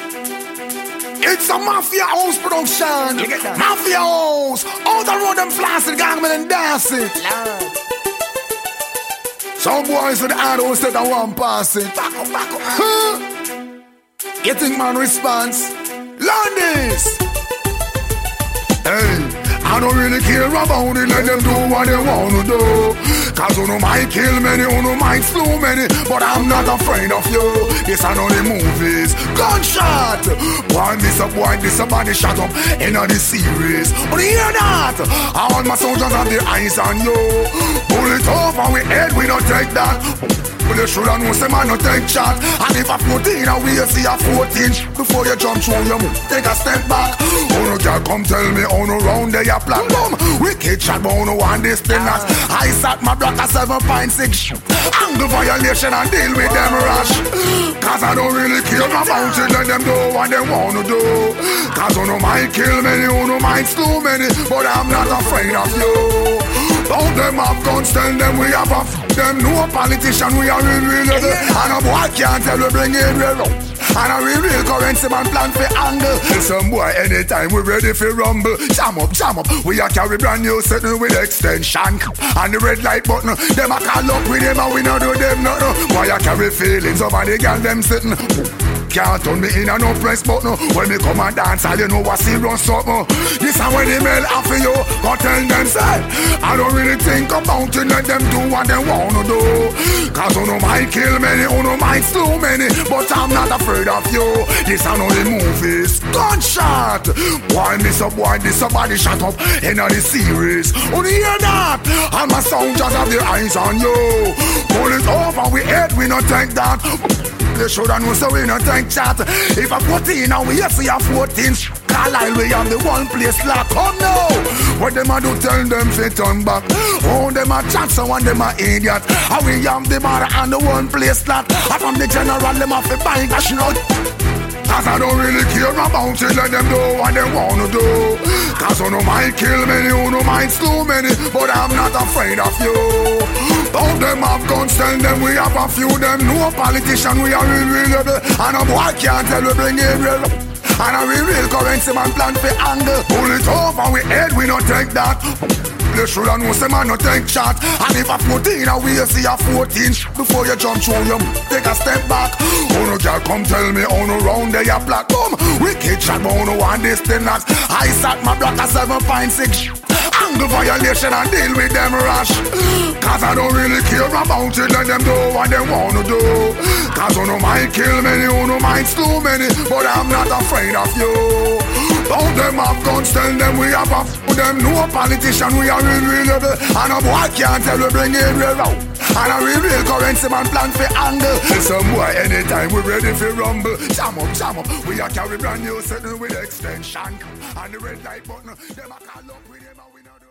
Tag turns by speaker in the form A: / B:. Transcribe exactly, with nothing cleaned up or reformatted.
A: It's a Mafia House production. Mafia House. All the road them flaccid gangmen and dancing. Some boys with the hard house that I want passing. Back up, back up. Huh? You think man response? Learn this. Hey. I don't really care about it, let them do what they wanna do. Cause you know might kill many, you know might slew many, but I'm not afraid of you. This are not the movies. Gunshot! Boy, this a boy, this a body shot up in the series. But you hear that? All my soldiers have their eyes on you. Pull it off and we head, we don't take that. But you should have known some man no take shot. And if a fourteen and we see a fourteen, before you jump through your move, take a step back. Oh no girl come tell me, oh no round there you plan. Boom, wicked shot, but oh no one this thing that. I sat my block at seven point six. Angle violation and deal with them rush. Cause I don't really care about it, let them do what they wanna do. Cause oh no might kill many, oh no might slew many, but I'm not afraid of you. Don't them have guns, tell them we have a f*** them. No politician, we are real, real, real. And a boy can't tell we bring it real. And a real, real currency man plan for angle. Some boy anytime we ready for rumble. Jam up, jam up, we a carry brand new setting with extension. And the red light button, them a call up with them and we not do them nothing. Boy a carry feelings over the girl them sitting. Can't turn me in and no press button. When me come and dance, all you know what serious something. This is when the mail after you, go tell them say I don't really think about it, let them do what they wanna do. Cause you know might kill many, you know might slew many, but I'm not afraid of you. This are not the movies. Gunshot! Boy, miss a boy, this a body shot up in the series. Oh, you hear that? And my soldiers have their eyes on you. Pull it off and we head, we not take that. They shoulda know so we no take chat. If I fourteen and we see a fourteen, Carlisle we have the one place lock. Come now, what them a do tell them fi turn back. Oh them a chat so one them a idiot. How we have the bar and the one place lock. And from the general them a fi buy cash out. Cause I don't really care about it, let them do what they wanna do. Cause you know might kill many, you know might slew many, but I'm not afraid of you. Don't them have guns, tell them we have a few. Them no politician, we are real, real, real. And a boy can't tell we bring it real. And a real, real currency man plan for angle. Pull it off and we head, we not take that. They should have known some man no take shot. And if a fourteen and we see a fourteen, before you jump through you, take a step back. Oh no girl come tell me, oh no round there you black. Boom, wicked shot, but oh no one this thing knocks. I sat my block at seven point six. Angle violation and deal with them rush. Cause I don't really care about it, let them do what they wanna do. Cause you know might kill many, you know might slew many, but I'm not afraid of you. Don't them have guns, tell them we have a f*** them. No politician, we are real, real, real. And a boy can't tell we bring it real out. And a real, real currency man plan for angle. Some boy anytime we ready for rumble. Jam up, jam up, we a carry brand new setting with extension. And the red light button, them a call up with them and we know.